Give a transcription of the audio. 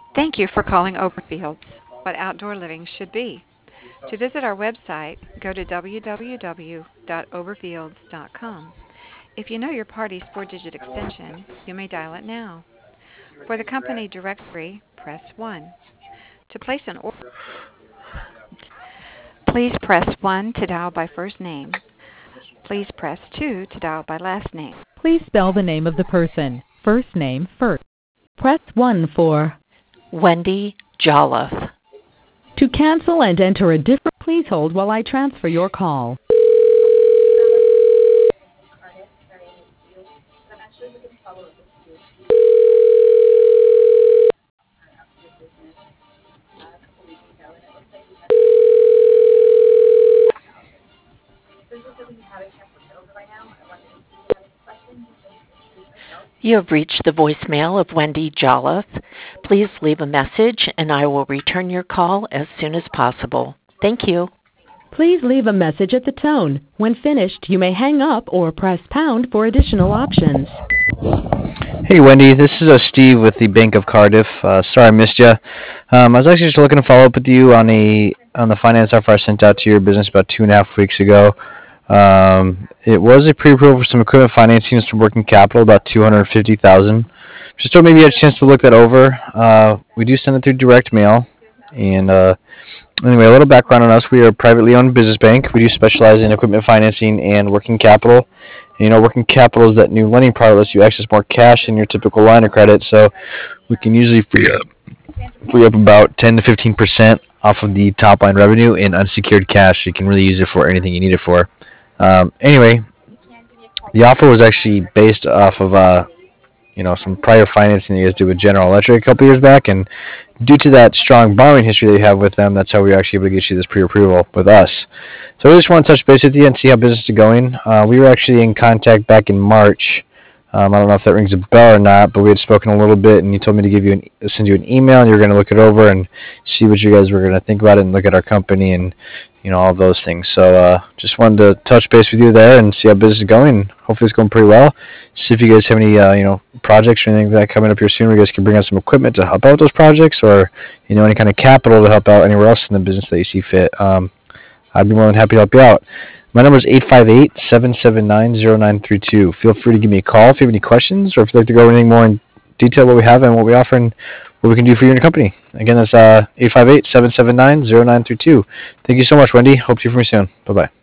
Thank you for calling Overfields, what outdoor living should be. To visit our website, go to www.overfields.com. If you know your party's four-digit extension, you may dial it now. For the company directory, press 1. To place an order, please press 1 to dial by first name. Please press 2 to dial by last name. Please spell the name of the person. First name first. Press 1 for. Wendy Jolliffe. To cancel and enter a different, please hold while I transfer your call. You have reached the voicemail of Wendy Jolliffe. Please leave a message and I will return your call as soon as possible. Thank you. Please leave a message at the tone. When finished, you may hang up or press pound for additional options. Hey Wendy, this is Steve with the Bank of Cardiff. Sorry I missed you. I was actually just looking to follow up with you on the finance offer I sent out to your business about 2.5 weeks ago. It was a pre-approval for some equipment financing and some working capital, about $250,000. Just thought maybe you had a chance to look that over. We do send it through direct mail. And anyway, a little background on us. We are a privately owned business bank. We do specialize in equipment financing and working capital. Working capital is that new lending product that lets you access more cash than your typical line of credit. So we can usually free up about 10 to 15% off of the top line revenue in unsecured cash. So you can really use it for anything you need it for. Anyway, the offer was actually based off of some prior financing that you guys did with General Electric a couple years back, and due to that strong borrowing history that you have with them, that's how we were actually able to get you this pre-approval with us. So I just want to touch base with you and see how business is going. We were actually in contact back in March. I don't know if that rings a bell or not, but we had spoken a little bit, and you told me to send you an email, and you were going to look it over and see what you guys were going to think about it and look at our company and all those things. So just wanted to touch base with you there and see how business is going. Hopefully it's going pretty well. See if you guys have any projects or anything like that coming up here soon where you guys can bring out some equipment to help out with those projects, or any kind of capital to help out anywhere else in the business that you see fit. I'd be more than happy to help you out. My number is 858-779-0932. Feel free to give me a call if you have any questions, or if you'd like to go over anything more in detail what we have and what we offer and what we can do for you and your company. Again, that's 858-779-0932. Thank you so much, Wendy. Hope to hear from you soon. Bye-bye.